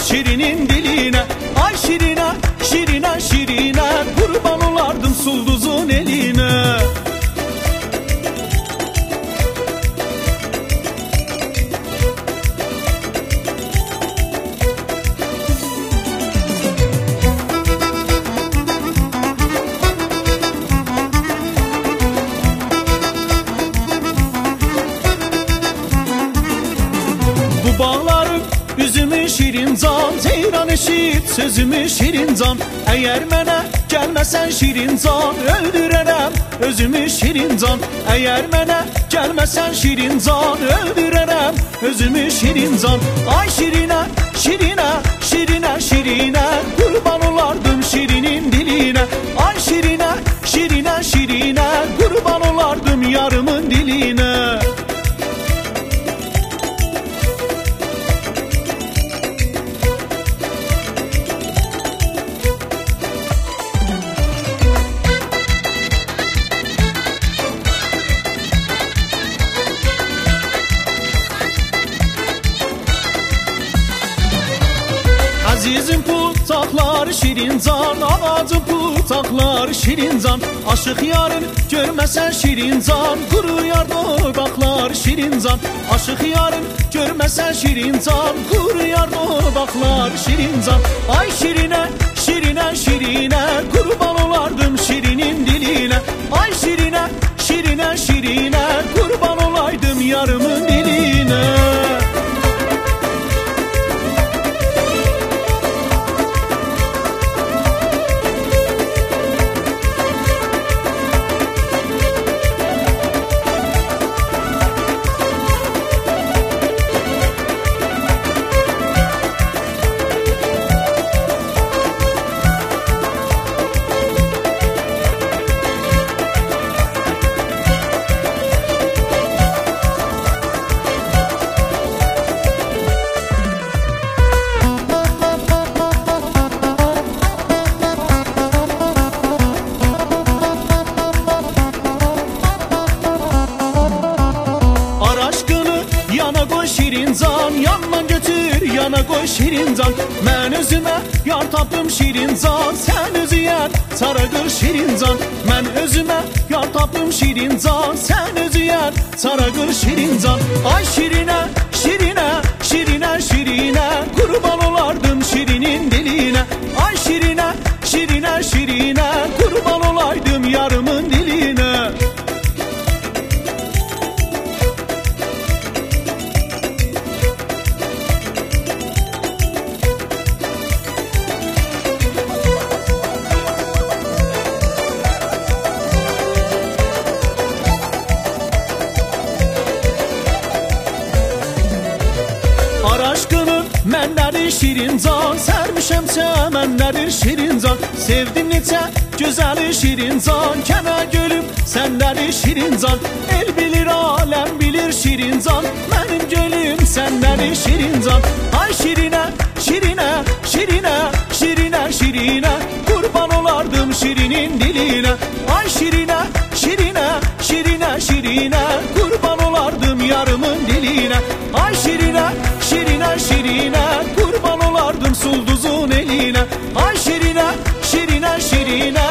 şirinin diline. Ay şirine, şirine, şirine, kurban olardım sulduzun eline. Bu bağların üzümü şirin can, ceyran eşit sözümü şirin can. Eğer mənə gəlməsən şirin can, öldürərəm özümü şirin can. Eğer mənə gəlməsən şirin can, öldürərəm özümü şirin can. Ay şirine, şirine, şirine, şirine, kurban olardım şirinin diline. Ay şirine, şirine, şirine, kurban olardım yarımın diline. Azizim putaklar şirin can, ağacım putaklar şirin can. Aşık yarın görmesen şirin can, kuruyar dodaklar şirin can. Aşık yarın görmesen şirin can, kuruyar dodaklar şirin can. Ay şirine, şirine, şirine, kurban olardım şirinin diline. Ay şirine, şirine, şirine, kurban olaydım yarımın diline. Yana koy şirin can, yandan götür yana koy şirin can. Mən özümə yar tapdım şirin can, sen özüyən saragır şirin can. Mən özümə yar tapdım şirin can, sen özüyən saragır şirin can. Ay şirine, şirine, şirine, şirine, kurban olardım şirinin diline. Ay şirine, şirine, şirine, kurban olaydım yarımın diline. Aşkının mənləri şirin can, sərmişəm çəmənləri şirin can. Sevdim neçə gözəli şirin can, kənə gölüm sənləri şirin can. El bilir, aləm bilir şirin can, mənim gölüm sənləri şirin can. Ay şirine, şirine, şirine, şirine, şirine, kurban olardım şirinin diline. Ay şirine, şirine, şirine, şirine, kurban olardım yarımın diline. Ay şirine, şirine, şirine, kurban olardım sulduzun eline. Ay şirine, şirine, şirine,